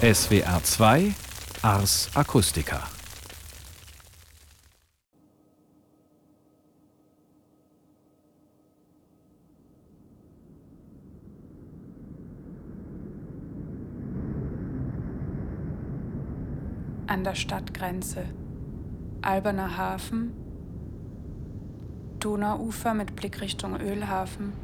SWR 2 Ars Acustica. An der Stadtgrenze. Alberner Hafen, Donauufer mit Blick Richtung Ölhafen,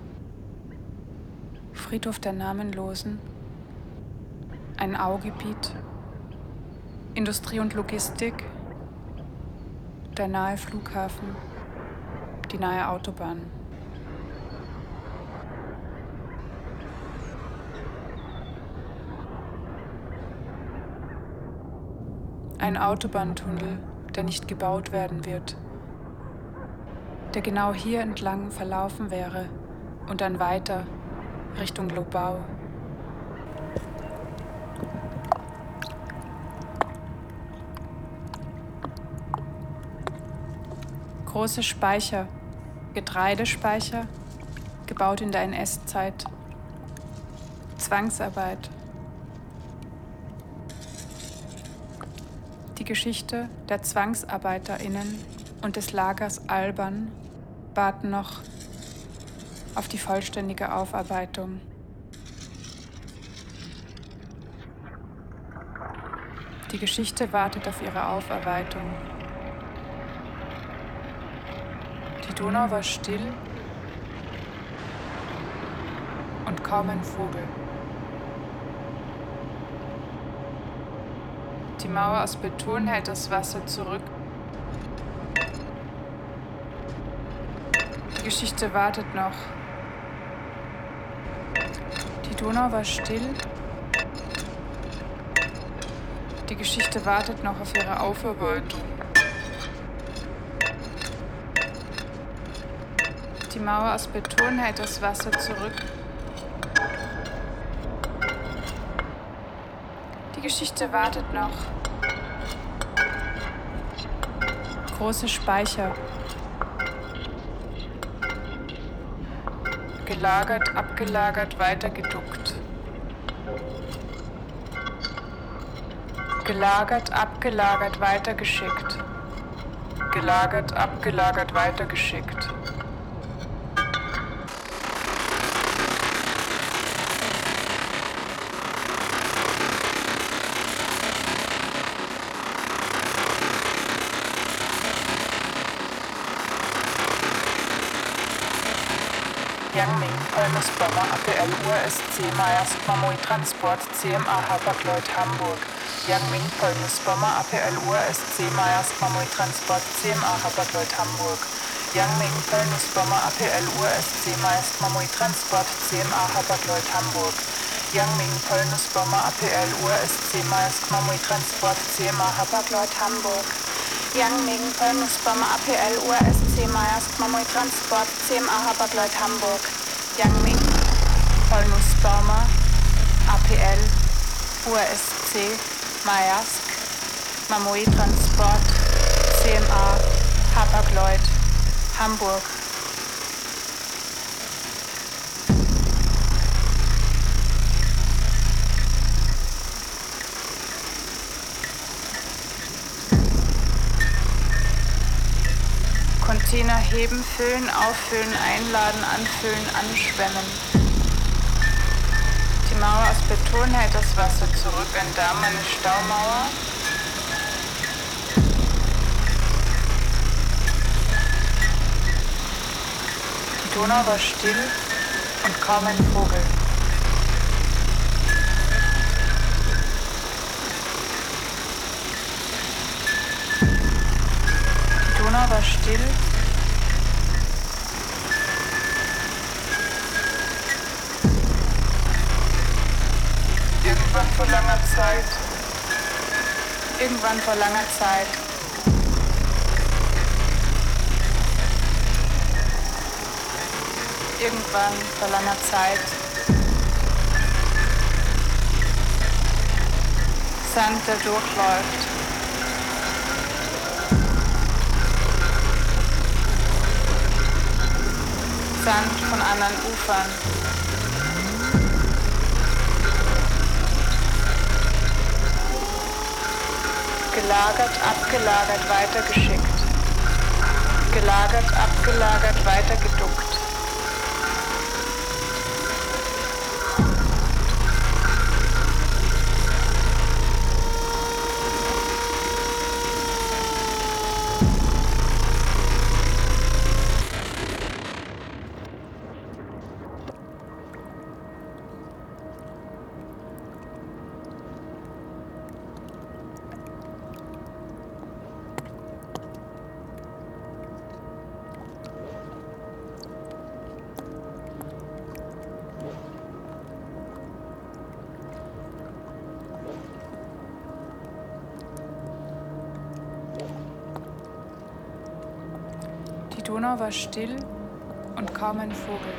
Friedhof der Namenlosen, ein Augebiet, Industrie und Logistik, der nahe Flughafen, die nahe Autobahn. Ein Autobahntunnel, der nicht gebaut werden wird, der genau hier entlang verlaufen wäre und dann weiter Richtung Lobau. Große Speicher, Getreidespeicher, gebaut in der NS-Zeit, Zwangsarbeit. Die Geschichte der ZwangsarbeiterInnen und des Lagers Albern warten noch auf die vollständige Aufarbeitung. Die Geschichte wartet auf ihre Aufarbeitung. Die Donau war still und kaum ein Vogel. Die Mauer aus Beton hält das Wasser zurück. Die Geschichte wartet noch. Die Donau war still. Die Geschichte wartet noch auf ihre Aufarbeitung. Die Mauer aus Beton hält das Wasser zurück. Die Geschichte wartet noch. Große Speicher. Gelagert, abgelagert, weitergeduckt. Gelagert, abgelagert, weitergeschickt. Gelagert, abgelagert, weitergeschickt. Yangming, Holmes Bomber, APL USC, Myers, Mamui Transport, CMA Hapag-Lloyd Hamburg. Yangming, Holmes Bomber, APL USC, Myers, Mamui Transport, CMA Hapag-Lloyd Hamburg. Yangming, Holmes Bomber, APL USC, Myers, Mamui Transport, CMA Hapag-Lloyd Hamburg. Yangming, Holmes Bomber, APL USC, Myers, Mamui Transport, CMA Hapag-Lloyd Hamburg. Yangming, Holmes Bomber, APL USC, Myers, Mamui Transport, CMA Hapag-Lloyd Hamburg. Yangming, Holmes Bomber, APL USC, Myers, Mamui Transport, CMA Hapag-Lloyd Hamburg. Container heben, füllen, auffüllen, einladen, anfüllen, anschwemmen. Die Mauer aus Beton hält das Wasser zurück, ein Damm, eine Staumauer. Die Donau war still und kaum ein Vogel. Die Donau war still. Irgendwann vor langer Zeit. Irgendwann vor langer Zeit. Irgendwann vor langer Zeit. Sand, der durchläuft. Sand von anderen Ufern. gelagert, abgelagert, weitergeschickt, gelagert, abgelagert, weitergeduckt. Die Donau war still und kaum ein Vogel.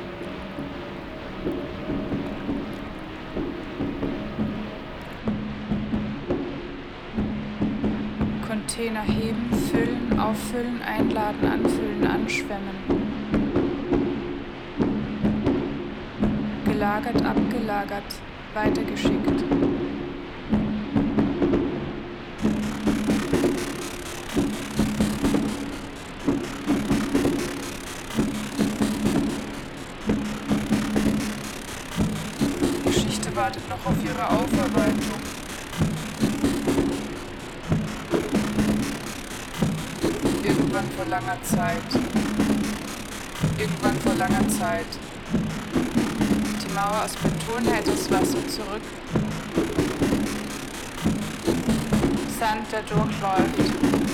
Container heben, füllen, auffüllen, einladen, anfüllen, anschwemmen. Gelagert, abgelagert, weitergeschickt. Wartet noch auf ihre Aufarbeitung. Irgendwann vor langer Zeit. Irgendwann vor langer Zeit. Die Mauer aus Beton hält das Wasser zurück. Sand, der durchläuft.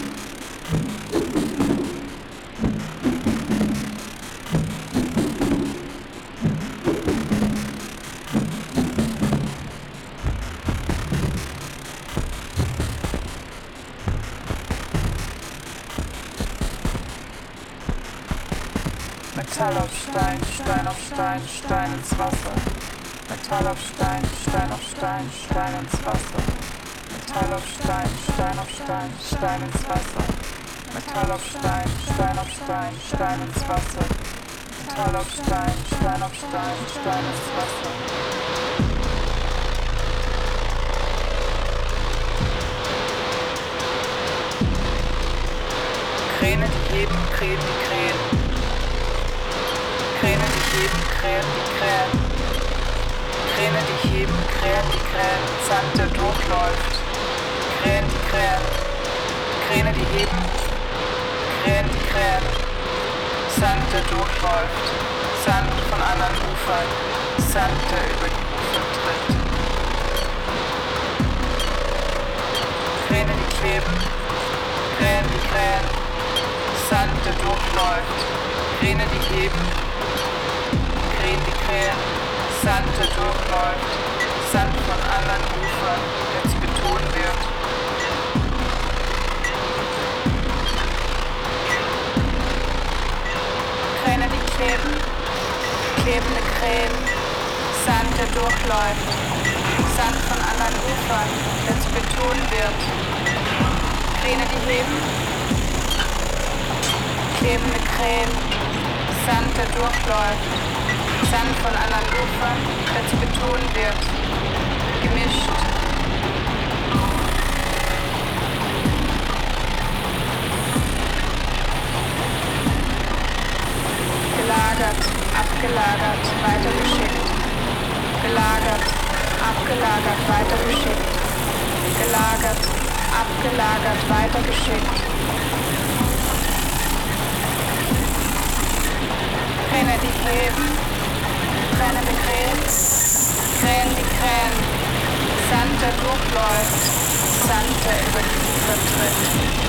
Metall auf Stein, Stein auf Stein, Stein ins Wasser. Metall auf Stein, Stein auf Stein, Stein ins Wasser. Metall auf Stein, Stein auf Stein, Stein ins Wasser. Metall auf Stein, Stein auf Stein, Stein ins Wasser. Metall auf Stein, Stein auf Stein, Stein ins Wasser. Kräne, die heben, Krähen, die krähen. Kräne, die heben, Krähen, die krähen. Kräne, die heben, Krähen, die krähen. Sand, der durchläuft. Krähen, die krähen. Kräne, die heben, Krähen, die krähen. Sand, der durchläuft. Sand von anderen Ufern. Sand, der über die Ufer tritt. Kräne, die kleben. Krähen, die krähen. Sand, der durchläuft. Kräne, die heben. Krähen, die krähen, Sand, der durchläuft, Sand von anderen Ufern, der zu Beton wird. Kräne, die kleben, klebende Krähen, Sand, der durchläuft, Sand von anderen Ufern, der zu Beton wird. Kräne, die heben, klebende Krähen, Sand, der durchläuft, Sand von anderen Ufern, der zu Beton wird, gemischt. Gelagert, abgelagert, weitergeschickt. Gelagert, abgelagert, weitergeschickt. Gelagert, abgelagert, weitergeschickt. Kräne, die kleben, brennende Krähen, Krähen, die krähen, Sand, der durchläuft, Sand, der über die Ufer tritt.